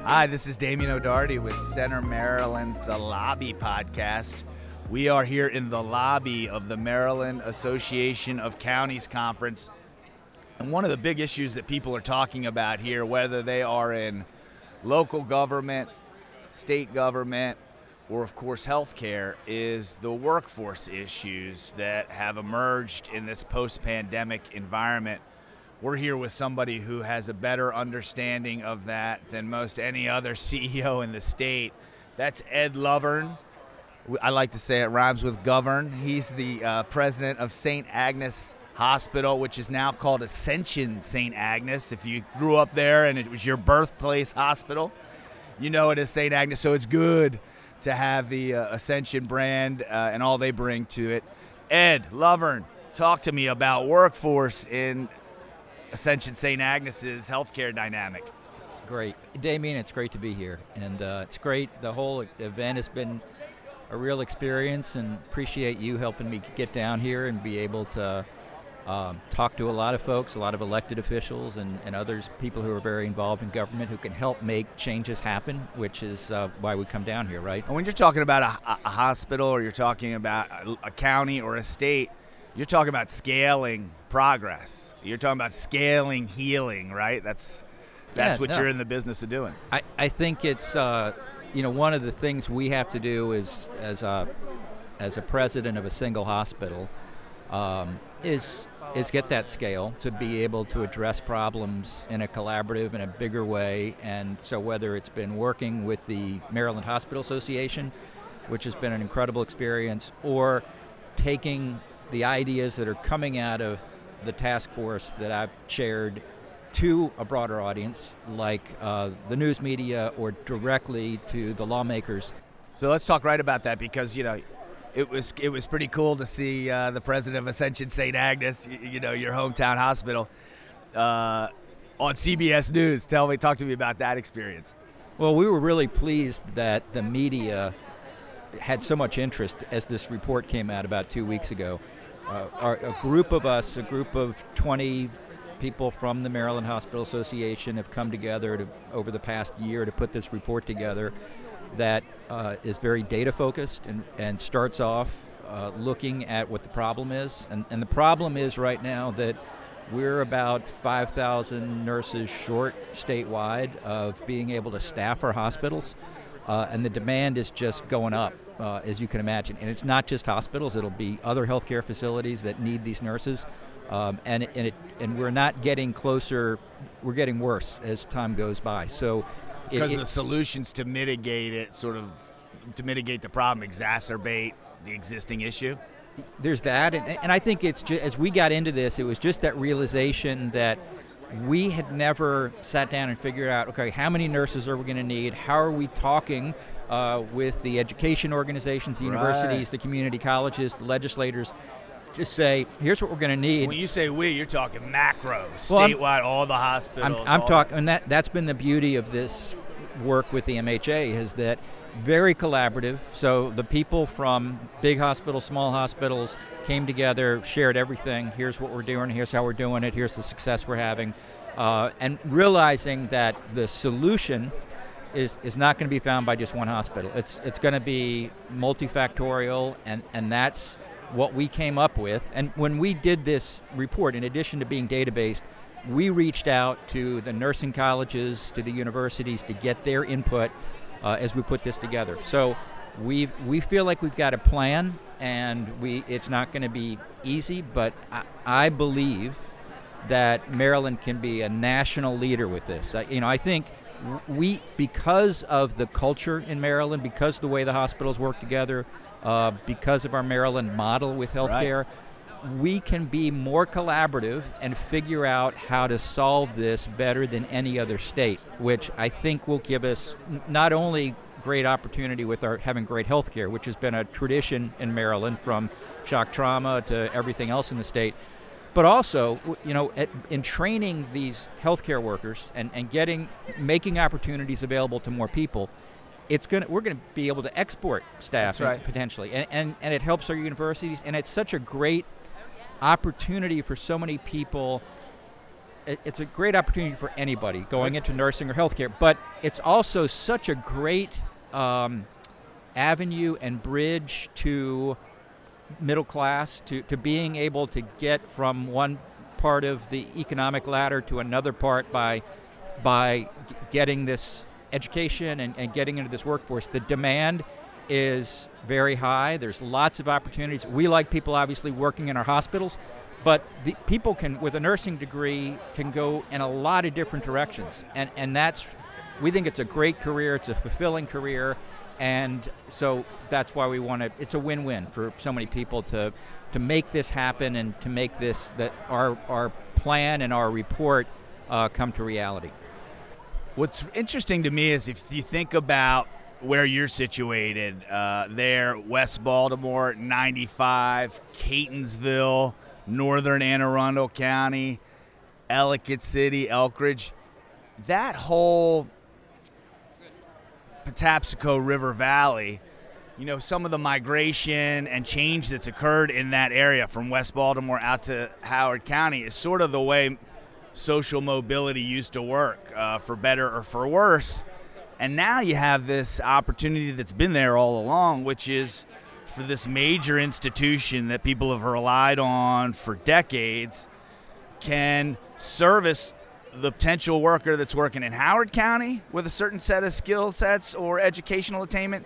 Hi, this is Damien O'Doherty with Center Maryland's The Lobby podcast. We are here in the lobby of the Maryland Association of Counties Conference. And one of the big issues that people are talking about here, whether they are in local government, state government, or of course healthcare, is the workforce issues that have emerged in this post-pandemic environment. We're here with somebody who has a better understanding of that than most any other CEO in the state. That's Ed Lovern. I like to say it rhymes with govern. He's the president of St. Agnes Hospital, which is now called Ascension St. Agnes. If you grew up there and it was your birthplace hospital, you know it as St. Agnes. So it's good to have the Ascension brand and all they bring to it. Ed Lovern, talk to me about workforce in Ascension St. Agnes's healthcare dynamic. Great. Damien, it's great to be here. And it's great. The whole event has been a real experience, and appreciate you helping me get down here and be able to talk to a lot of folks, a lot of elected officials and others, people who are very involved in government who can help make changes happen, which is why we come down here, right? And when you're talking about a hospital, or you're talking about a county or a state, you're talking about scaling progress. You're talking about scaling healing, right? That's what you're in the business of doing. I think it's one of the things we have to do is as a president of a single hospital is get that scale to be able to address problems in a collaborative and a bigger way. And so whether it's been working with the Maryland Hospital Association, which has been an incredible experience, or taking the ideas that are coming out of the task force that I've chaired to a broader audience, like the news media, or directly to the lawmakers. So let's talk right about that, because it was pretty cool to see the president of Ascension St. Agnes, your hometown hospital, on CBS News. Talk to me about that experience. Well, we were really pleased that the media had so much interest as this report came out about 2 weeks ago. A group of 20 people from the Maryland Hospital Association have come together over the past year to put this report together that is very data focused and starts off looking at what the problem is. And the problem is right now that we're about 5,000 nurses short statewide of being able to staff our hospitals. And the demand is just going up, as you can imagine. And it's not just hospitals; it'll be other healthcare facilities that need these nurses. And we're not getting closer; we're getting worse as time goes by. So, because the solutions to mitigate it, to mitigate the problem, exacerbate the existing issue. There's that, and I think it's just, as we got into this, it was just that realization that we had never sat down and figured out, okay, how many nurses are we going to need? How are we talking with the education organizations, the universities, the community colleges, the legislators, to say, here's what we're going to need. When you say we, you're talking macro, statewide, all the hospitals. I'm talking, and that's been the beauty of this work with the MHA, is that very collaborative. So the people from big hospitals, small hospitals came together, shared everything. Here's what we're doing. Here's how we're doing it. Here's the success we're having. And realizing that the solution is not going to be found by just one hospital. It's going to be multifactorial, and that's what we came up with. And when we did this report, in addition to being data-based, we reached out to the nursing colleges, to the universities to get their input as we put this together. So we feel like we've got a plan, and it's not going to be easy, but I believe that Maryland can be a national leader with this. I think because of the culture in Maryland, because of the way the hospitals work together, because of our Maryland model with healthcare, we can be more collaborative and figure out how to solve this better than any other state, which I think will give us not only great opportunity with our having great health care, which has been a tradition in Maryland from shock trauma to everything else in the state, but also, in training these healthcare workers and making opportunities available to more people, we're going to be able to export staff potentially, and it helps our universities, and it's such a great opportunity for so many people it's a great opportunity for anybody going into nursing or healthcare, but it's also such a great avenue and bridge to middle class, to being able to get from one part of the economic ladder to another part by getting this education and getting into this workforce. The demand is very high. There's lots of opportunities. We like people obviously working in our hospitals, but the people with a nursing degree can go in a lot of different directions. And we think it's a great career, it's a fulfilling career, and so that's why we want to, it's a win-win for so many people to make this happen and to make this, that our plan and our report come to reality. What's interesting to me is if you think about where you're situated, there, West Baltimore, 95, Catonsville, northern Anne Arundel County, Ellicott City, Elkridge, that whole Patapsco River Valley, some of the migration and change that's occurred in that area from West Baltimore out to Howard County is sort of the way social mobility used to work, for better or for worse. And now you have this opportunity that's been there all along, which is for this major institution that people have relied on for decades can service the potential worker that's working in Howard County with a certain set of skill sets or educational attainment,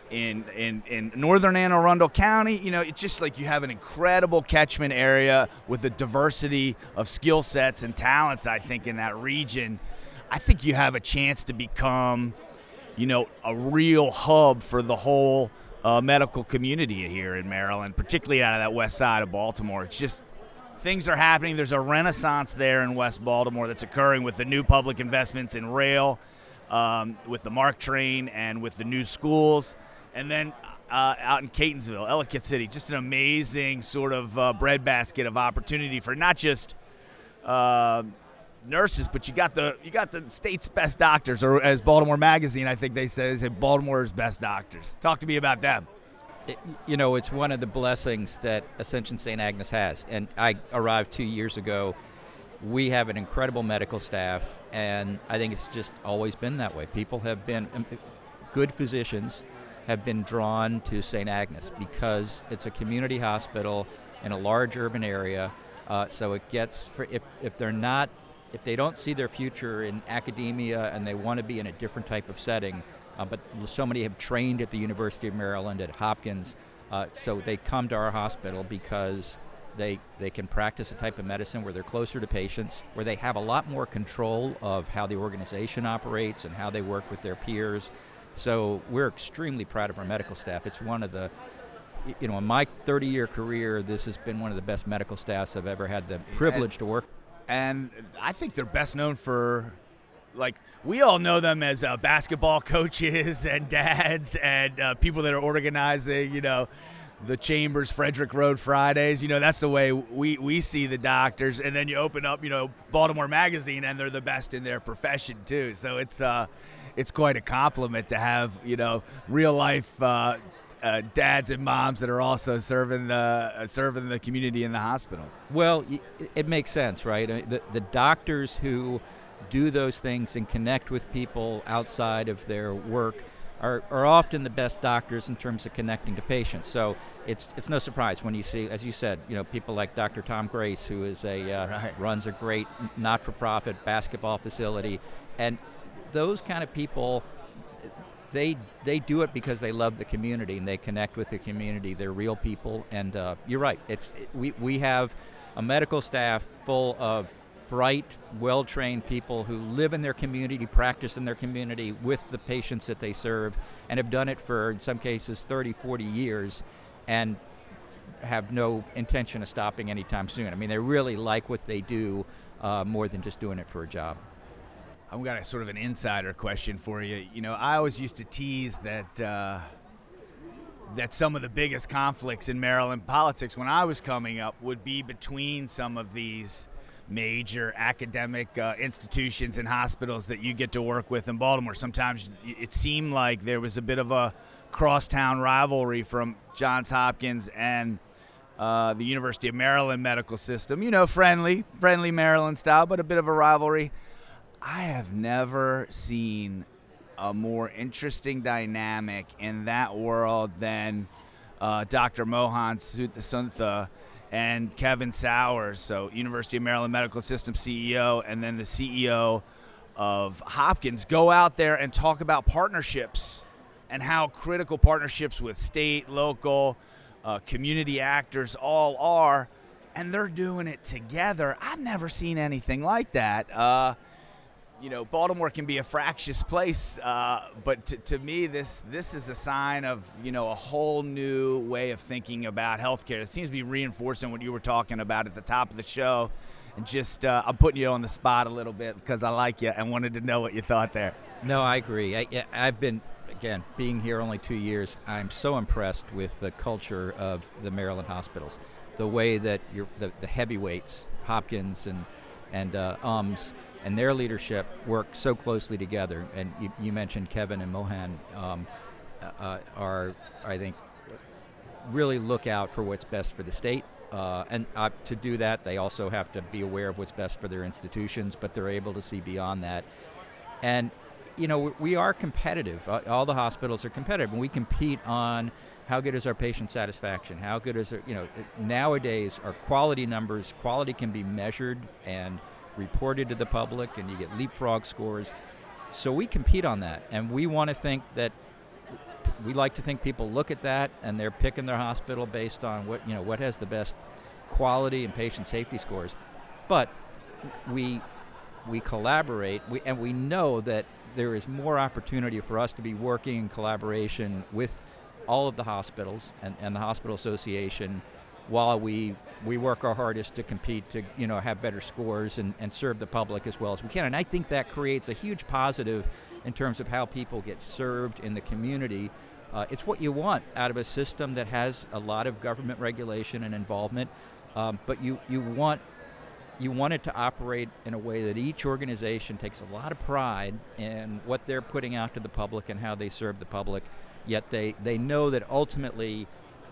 in northern Anne Arundel County. It's just like you have an incredible catchment area with a diversity of skill sets and talents, I think, in that region. I think you have a chance to become, a real hub for the whole medical community here in Maryland, particularly out of that west side of Baltimore. It's just, things are happening. There's a renaissance there in West Baltimore that's occurring with the new public investments in rail, with the MARC train, and with the new schools. And then out in Catonsville, Ellicott City, just an amazing sort of breadbasket of opportunity for not just nurses, but you got the state's best doctors, or as Baltimore Magazine, I think they say Baltimore's best doctors. Talk to me about them. It's one of the blessings that Ascension St. Agnes has. And I arrived 2 years ago. We have an incredible medical staff, and I think it's just always been that way. People have been, good physicians have been drawn to St. Agnes because it's a community hospital in a large urban area. So it gets, if they don't see their future in academia and they want to be in a different type of setting, but so many have trained at the University of Maryland, at Hopkins, so they come to our hospital because they can practice a type of medicine where they're closer to patients, where they have a lot more control of how the organization operates and how they work with their peers. So we're extremely proud of our medical staff. It's one of the, in my 30-year career, this has been one of the best medical staffs I've ever had the privilege to work. And I think they're best known for, we all know them as basketball coaches and dads and people that are organizing, the Chambers Frederick Road Fridays. That's the way we see the doctors. And then you open up, Baltimore Magazine, and they're the best in their profession too. So it's quite a compliment to have, real life dads and moms that are also serving the community in the hospital. Well, it makes sense, right? The doctors who do those things and connect with people outside of their work are often the best doctors in terms of connecting to patients. So it's no surprise when you see, as you said, people like Dr. Tom Grace, who is runs a great not-for-profit basketball facility, and those kind of people, they do it because they love the community and they connect with the community. They're real people, and you're right. We have a medical staff full of bright, well-trained people who live in their community, practice in their community with the patients that they serve, and have done it for, in some cases, 30, 40 years, and have no intention of stopping anytime soon. I mean, they really like what they do more than just doing it for a job. I've got a sort of an insider question for you. I always used to tease that some of the biggest conflicts in Maryland politics when I was coming up would be between some of these major academic institutions and hospitals that you get to work with in Baltimore. Sometimes it seemed like there was a bit of a crosstown rivalry from Johns Hopkins and the University of Maryland medical system. Friendly Maryland style, but a bit of a rivalry. I have never seen a more interesting dynamic in that world than Dr. Mohan Suntha and Kevin Sowers, so University of Maryland Medical System CEO, and then the CEO of Hopkins, go out there and talk about partnerships and how critical partnerships with state, local, community actors all are, and they're doing it together. I've never seen anything like that. Baltimore can be a fractious place, but to me, this is a sign of, a whole new way of thinking about healthcare. It seems to be reinforcing what you were talking about at the top of the show. And just, I'm putting you on the spot a little bit because I like you and wanted to know what you thought there. No, I agree. I've been, again, being here only 2 years, I'm so impressed with the culture of the Maryland hospitals. The way that the heavyweights, Hopkins and UMS, and their leadership work so closely together. And you mentioned Kevin and Mohan are, I think, really look out for what's best for the state. And to do that, they also have to be aware of what's best for their institutions, but they're able to see beyond that. And, we are competitive. All the hospitals are competitive, and we compete on how good is our patient satisfaction, how good is our, nowadays our quality numbers. Quality can be measured and reported to the public, and you get leapfrog scores. So we compete on that, and we want to think that we like to think people look at that and they're picking their hospital based on what has the best quality and patient safety scores. But we collaborate, and we know that there is more opportunity for us to be working in collaboration with all of the hospitals and the hospital association, while we work our hardest to compete to have better scores and serve the public as well as we can. And I think that creates a huge positive in terms of how people get served in the community. It's what you want out of a system that has a lot of government regulation and involvement, but you want it to operate in a way that each organization takes a lot of pride in what they're putting out to the public and how they serve the public, yet they know that ultimately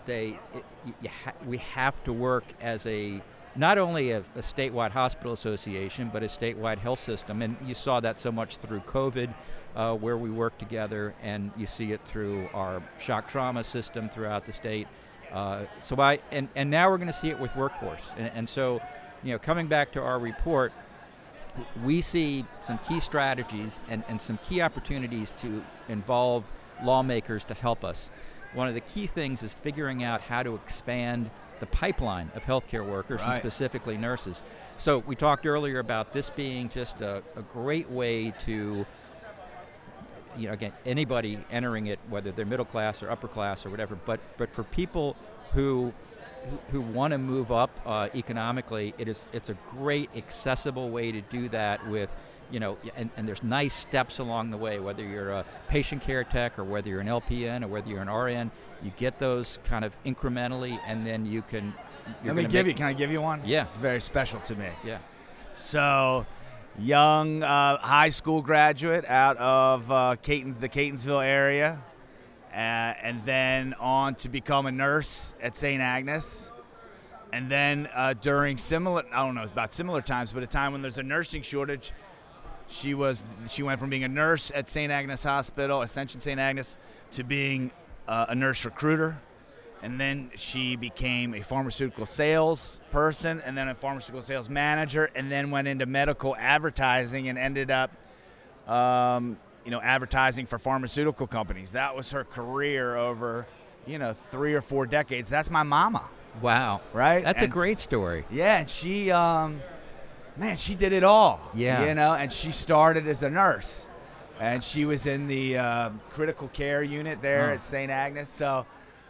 we have to work as not only a statewide hospital association, but a statewide health system. And you saw that so much through COVID, where we work together, and you see it through our shock trauma system throughout the state. And now we're going to see it with workforce. And so, coming back to our report, we see some key strategies and some key opportunities to involve lawmakers to help us. One of the key things is figuring out how to expand the pipeline of healthcare workers, and specifically nurses. So we talked earlier about this being just a great way to, again, anybody entering it, whether they're middle class or upper class or whatever, but for people who want to move up economically, it's a great accessible way to do that with, and there's nice steps along the way, whether you're a patient care tech or whether you're an LPN or whether you're an RN, you get those kind of incrementally, and then you can. Can I give you one? Yeah. It's very special to me. Yeah. So, young high school graduate out of the Catonsville area, and then on to become a nurse at St. Agnes. And then during similar times, but a time when there's a nursing shortage, she went from being a nurse at St. Agnes Hospital, Ascension St. Agnes, to being a nurse recruiter. And then she became a pharmaceutical sales person, and then a pharmaceutical sales manager, and then went into medical advertising and ended up, advertising for pharmaceutical companies. That was her career over, 3 or 4 decades. That's my mama. Wow. Right? That's a great story. Yeah, and she, she did it all. Yeah. And she started as a nurse, and she was in the critical care unit there at St. Agnes. So,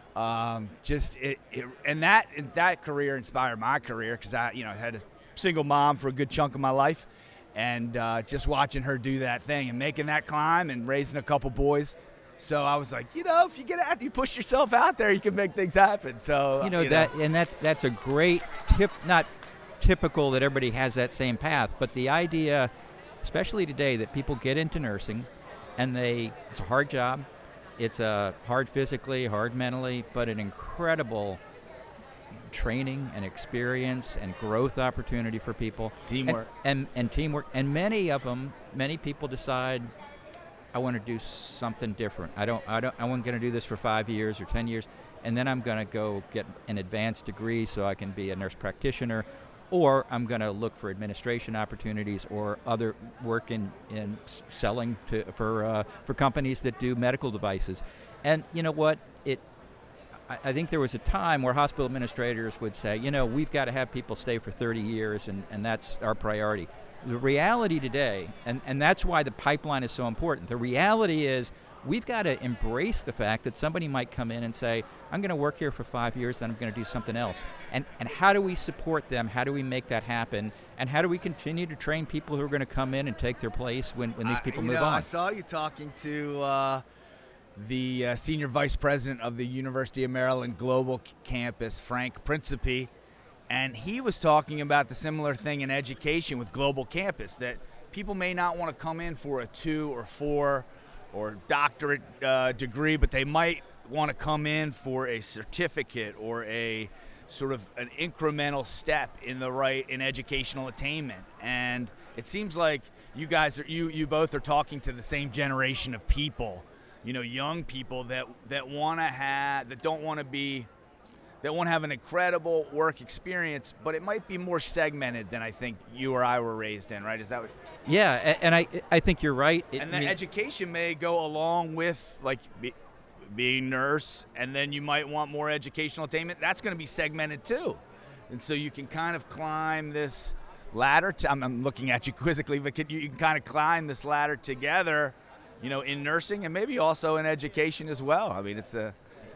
that career inspired my career, because I, had a single mom for a good chunk of my life, and just watching her do that thing and making that climb and raising a couple boys. So I was like, if you get out, you push yourself out there, you can make things happen. So that's a great tip. Not typical that everybody has that same path, but the idea, especially today, that people get into nursing, and it's a hard job. It's hard physically, hard mentally, but an incredible training and experience and growth opportunity for people. Teamwork. And teamwork. And many people decide, I want to do something different. I'm going to do this for 5 years or 10 years, and then I'm going to go get an advanced degree so I can be a nurse practitioner, or I'm going to look for administration opportunities or other work in selling for companies that do medical devices. And you know what? I think there was a time where hospital administrators would say, we've got to have people stay for 30 years, and that's our priority. The reality today, and that's why the pipeline is so important, the reality is we've got to embrace the fact that somebody might come in and say, I'm going to work here for 5 years, then I'm going to do something else. And how do we support them? How do we make that happen? And how do we continue to train people who are going to come in and take their place when these people move on? I saw you talking to the senior vice president of the University of Maryland Global Campus, Frank Principe, and he was talking about the similar thing in education with Global Campus, that people may not want to come in for a 2 or 4 or doctorate degree, but they might want to come in for a certificate or a sort of an incremental step in educational attainment. And it seems like you guys you both are talking to the same generation of people, young people that want to have an incredible work experience, but it might be more segmented than I think you or I were raised in, right? Is that what? Yeah, and I think you're right. Education may go along with being nurse, and then you might want more educational attainment. That's going to be segmented too, and so you can kind of climb this ladder. I'm looking at you quizzically, but you can kind of climb this ladder together, in nursing and maybe also in education as well. I mean, it's a.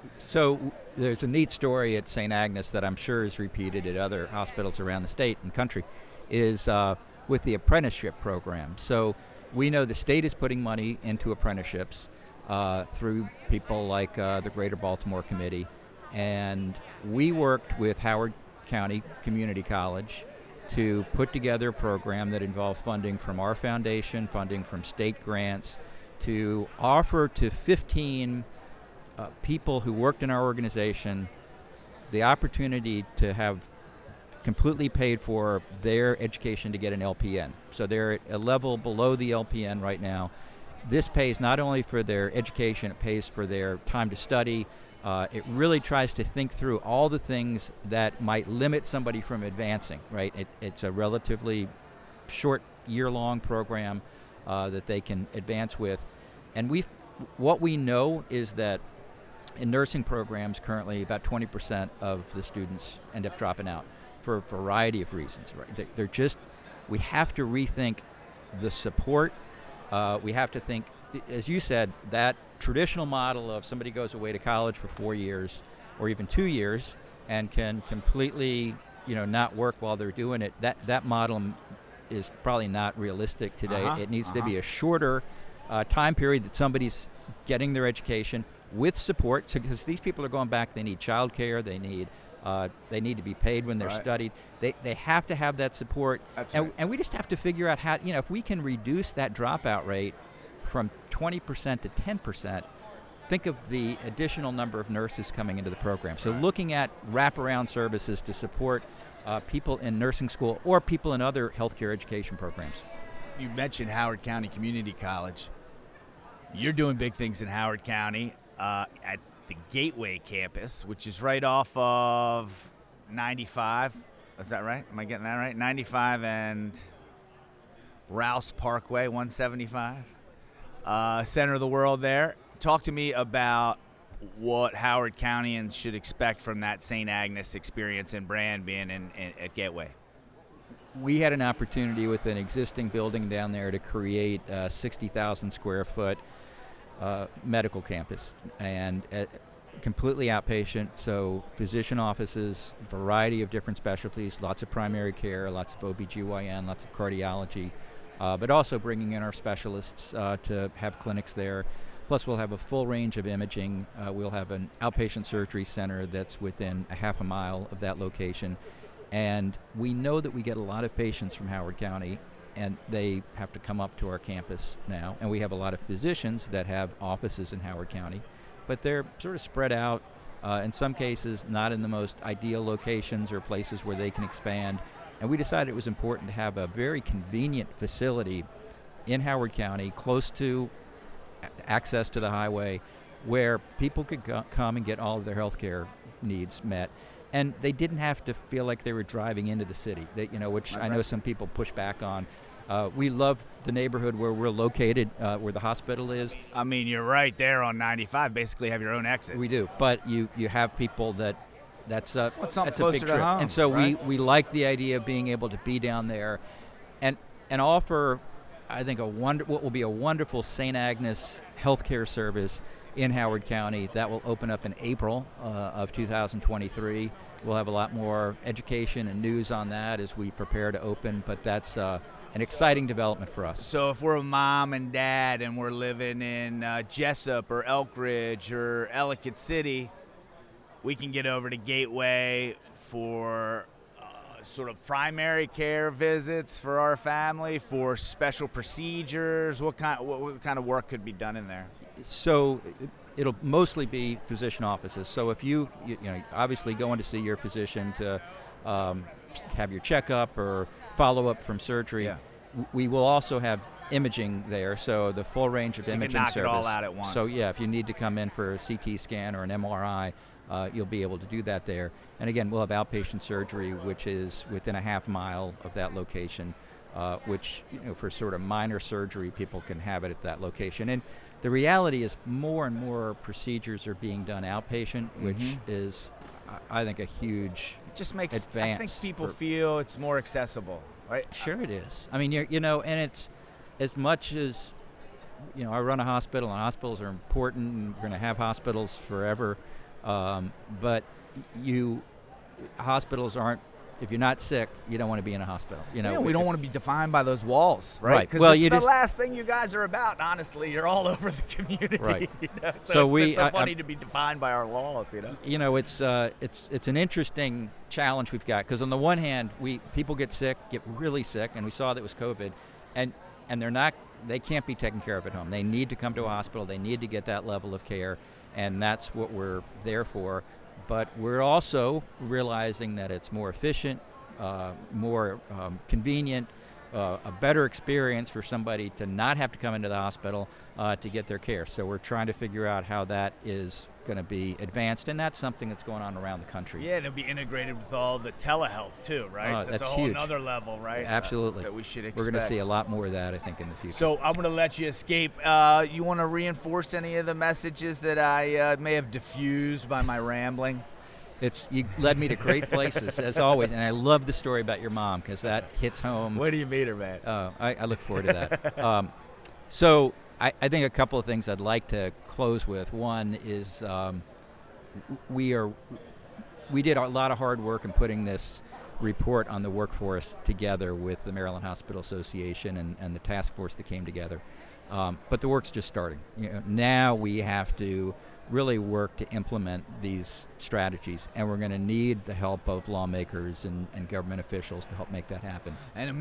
So there's a neat story at St. Agnes that I'm sure is repeated at other hospitals around the state and country, is with the apprenticeship program. So we know the state is putting money into apprenticeships through people like the Greater Baltimore Committee, and we worked with Howard County Community College to put together a program that involved funding from our foundation, funding from state grants, to offer to 15 people who worked in our organization the opportunity to have completely paid for their education to get an LPN. So they're at a level below the LPN right now. This pays not only for their education, it pays for their time to study. It really tries to think through all the things that might limit somebody from advancing, right? It's a relatively short year-long program that they can advance with. And what we know is that in nursing programs currently, about 20% of the students end up dropping out for a variety of reasons. Right? We have to rethink the support. We have to think, as you said, that traditional model of somebody goes away to college for 4 years or even 2 years and can completely, not work while they're doing it. That model is probably not realistic today. It needs to be a shorter time period that somebody's getting their education with support, because these people are going back. They need childcare. They need to be paid when they're studied. They have to have that support. And we just have to figure out how, if we can reduce that dropout rate from 20% to 10%, think of the additional number of nurses coming into the program. So looking at wraparound services to support people in nursing school or people in other healthcare education programs. You mentioned Howard County Community College. You're doing big things in Howard County at the Gateway campus, which is right off of 95. Is that right? Am I getting that right? 95 and Rouse Parkway, 175. Center of the world there. Talk to me about what Howard Countyans should expect from that St. Agnes experience and brand being at Gateway. We had an opportunity with an existing building down there to create a 60,000 square foot medical campus, and completely outpatient, so physician offices, variety of different specialties, lots of primary care, lots of OBGYN, lots of cardiology, but also bringing in our specialists to have clinics there. Plus we'll have a full range of imaging. We'll have an outpatient surgery center that's within a half a mile of that location. And we know that we get a lot of patients from Howard County, and they have to come up to our campus now. And we have a lot of physicians that have offices in Howard County, but they're sort of spread out In some cases, not in the most ideal locations or places where they can expand. And we decided it was important to have a very convenient facility in Howard County, close to access to the highway, where people could come and get all of their health care needs met. And they didn't have to feel like they were driving into the city, which I know some people push back on. We love the neighborhood where we're located, where the hospital is. I mean, you're right there on 95. Basically, have your own exit. We do, but you have people that's a big trip, home, and so right? we like the idea of being able to be down there, and offer, I think, what will be a wonderful St. Agnes healthcare service in Howard County that will open up in April of 2023. We'll have a lot more education and news on that as we prepare to open, but that's an exciting development for us. So if we're a mom and dad and we're living in Jessup or Elk Ridge or Ellicott City, we can get over to Gateway for sort of primary care visits for our family, for special procedures. What kind of work could be done in there? So it'll mostly be physician offices. So if you obviously going to see your physician to have your checkup or follow up from surgery, we will also have imaging there. So the full range of imaging service. You can knock it all out at once. So if you need to come in for a CT scan or an MRI, you'll be able to do that there. And again, we'll have outpatient surgery, which is within a half mile of that location, which for sort of minor surgery, people can have it at that location. And the reality is more and more procedures are being done outpatient, which is, I think, a huge it just makes advance. I think people feel it's more accessible, right? Sure it is. I mean, and it's as much as, I run a hospital, and hospitals are important, and we're going to have hospitals forever. But hospitals aren't, if you're not sick, you don't want to be in a hospital. We don't want to be defined by those walls, right? Because the last thing you guys are about, honestly. You're all over the community. Right. So it's so funny to be defined by our walls, It's an interesting challenge we've got, because on the one hand, people get really sick, and we saw that was COVID, and they can't be taken care of at home. They need to come to a hospital. They need to get that level of care. And that's what we're there for. But we're also realizing that it's more efficient, more convenient, a better experience for somebody to not have to come into the hospital to get their care. So we're trying to figure out how that is going to be advanced, and that's something that's going on around the country. Yeah, it'll be integrated with all the telehealth too, right? So that's a whole other level, right? Absolutely. That we should expect. We're going to see a lot more of that, I think, in the future. So I'm going to let you escape. You want to reinforce any of the messages that I may have diffused by my rambling? You led me to great places, as always, and I love the story about your mom, because that hits home. When do you meet her, man? I look forward to that. So I think a couple of things I'd like to close with. One is we did a lot of hard work in putting this report on the workforce together with the Maryland Hospital Association and the task force that came together. But the work's just starting. Now we have to really work to implement these strategies, and we're going to need the help of lawmakers and government officials to help make that happen. And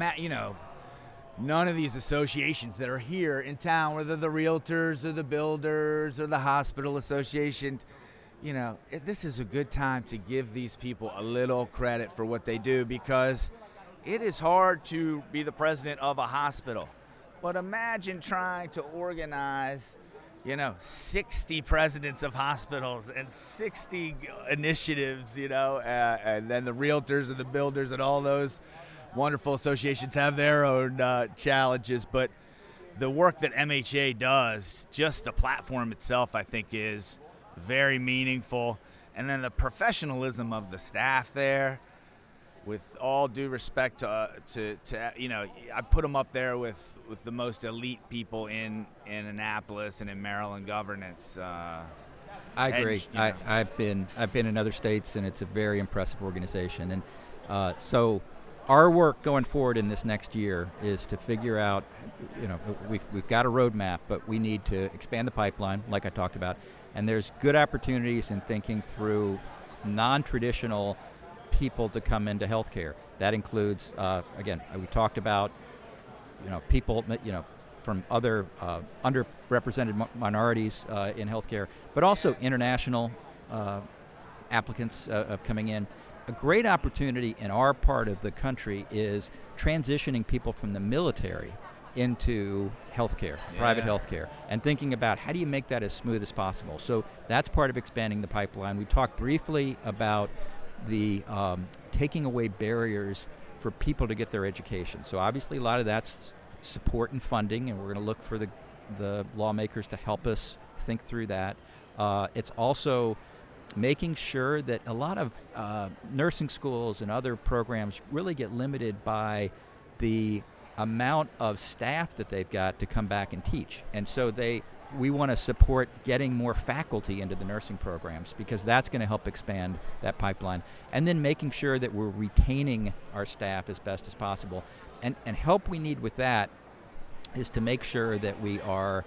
none of these associations that are here in town, whether the realtors or the builders or the hospital association, this is a good time to give these people a little credit for what they do, because it is hard to be the president of a hospital. But imagine trying to organize 60 presidents of hospitals and 60 initiatives, and then the realtors and the builders and all those wonderful associations have their own challenges. But the work that MHA does, just the platform itself, I think is very meaningful. And then the professionalism of the staff there, with all due respect to I put them up there with the most elite people in Annapolis and in Maryland governance. I agree. I've been in other states, and it's a very impressive organization. And so our work going forward in this next year is to figure out, we've got a roadmap, but we need to expand the pipeline, like I talked about. And there's good opportunities in thinking through non-traditional people to come into healthcare. That includes, again, we talked about, people, from other underrepresented minorities in healthcare, but also international applicants of coming in. A great opportunity in our part of the country is transitioning people from the military into healthcare, private healthcare, and thinking about how do you make that as smooth as possible. So that's part of expanding the pipeline. We talked briefly about the taking away barriers for people to get their education. So obviously a lot of that's support and funding, and we're going to look for the lawmakers to help us think through that. It's also making sure that a lot of nursing schools and other programs really get limited by the amount of staff that they've got to come back and teach. And so we want to support getting more faculty into the nursing programs, because that's going to help expand that pipeline. And then making sure that we're retaining our staff as best as possible. And help we need with that is to make sure that we are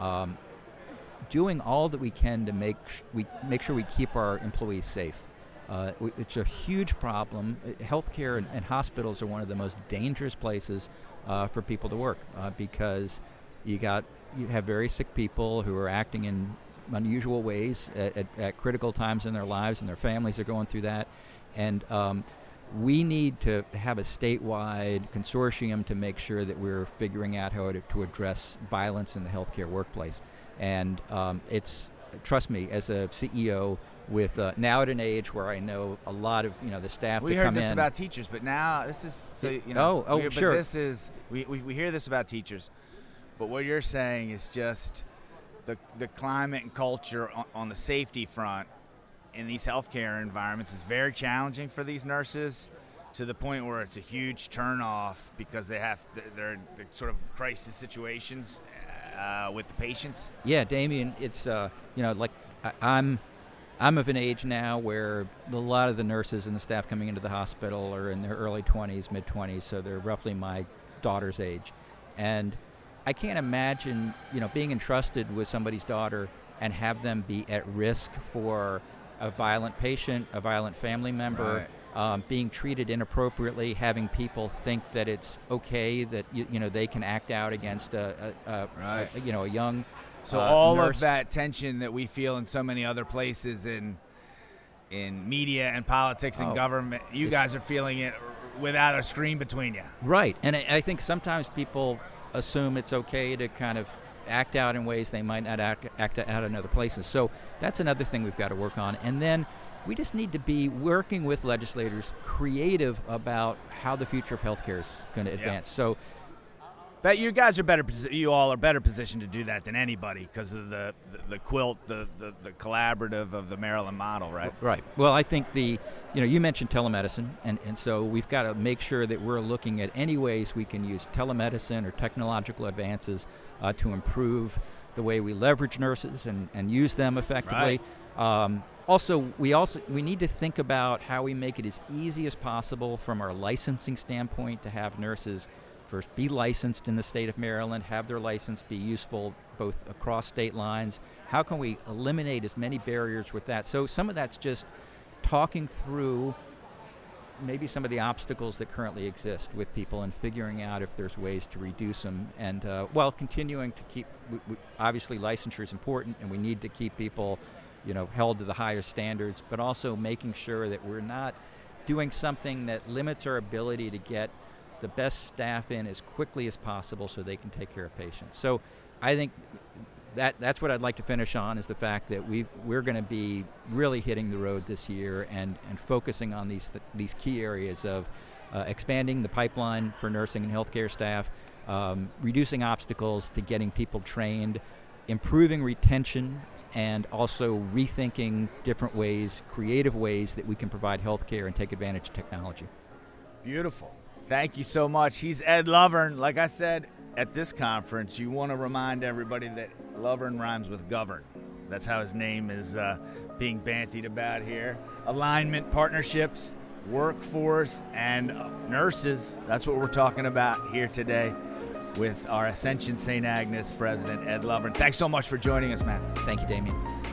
doing all that we can to make sure we keep our employees safe. It's a huge problem. Healthcare and hospitals are one of the most dangerous places for people to work because you have very sick people who are acting in unusual ways at critical times in their lives, and their families are going through that. And we need to have a statewide consortium to make sure that we're figuring out how to address violence in the healthcare workplace. And trust me, as a CEO with now at an age where I know a lot of the staff we that come in. We heard this about teachers, but now this is sure. This is we hear this about teachers, but what you're saying is just the climate and culture on the safety front in these healthcare environments is very challenging for these nurses, to the point where it's a huge turnoff because they're sort of crisis situations with the patients. Yeah, Damien, it's like I'm of an age now where a lot of the nurses and the staff coming into the hospital are in their early 20s, mid-20s, so they're roughly my daughter's age. And I can't imagine, being entrusted with somebody's daughter and have them be at risk for a violent patient, a violent family member, right. Being treated inappropriately, having people think that it's okay that they can act out against a young So all nurse. of that tension that we feel in so many other places in media and politics and government, you guys are feeling it without a screen between you. Right, and I think sometimes people assume it's okay to kind of act out in ways they might not act out in other places. So that's another thing we've got to work on. And then we just need to be working with legislators, creative about how the future of healthcare is going to advance. So, but you guys are you all are better positioned to do that than anybody because of the quilt, the collaborative of the Maryland model, right? Right. Well, I think you mentioned telemedicine, and so we've got to make sure that we're looking at any ways we can use telemedicine or technological advances to improve the way we leverage nurses and use them effectively. Right. We need to think about how we make it as easy as possible from our licensing standpoint to have nurses first be licensed in the state of Maryland, have their license be useful both across state lines. How can we eliminate as many barriers with that? So some of that's just talking through maybe some of the obstacles that currently exist with people and figuring out if there's ways to reduce them, and while continuing to keep, obviously licensure is important and we need to keep people held to the higher standards, but also making sure that we're not doing something that limits our ability to get the best staff in as quickly as possible so they can take care of patients. So I think that's what I'd like to finish on, is the fact that we're going to be really hitting the road this year and focusing on these key areas of expanding the pipeline for nursing and healthcare staff, reducing obstacles to getting people trained, improving retention, and also rethinking different ways, creative ways that we can provide healthcare and take advantage of technology. Beautiful. Thank you so much. He's Ed Lovern. Like I said, at this conference, you want to remind everybody that Lovern rhymes with govern. That's how his name is being bantied about here. Alignment, partnerships, workforce, and nurses. That's what we're talking about here today with our Ascension St. Agnes president, Ed Lovern. Thanks so much for joining us, man. Thank you, Damien.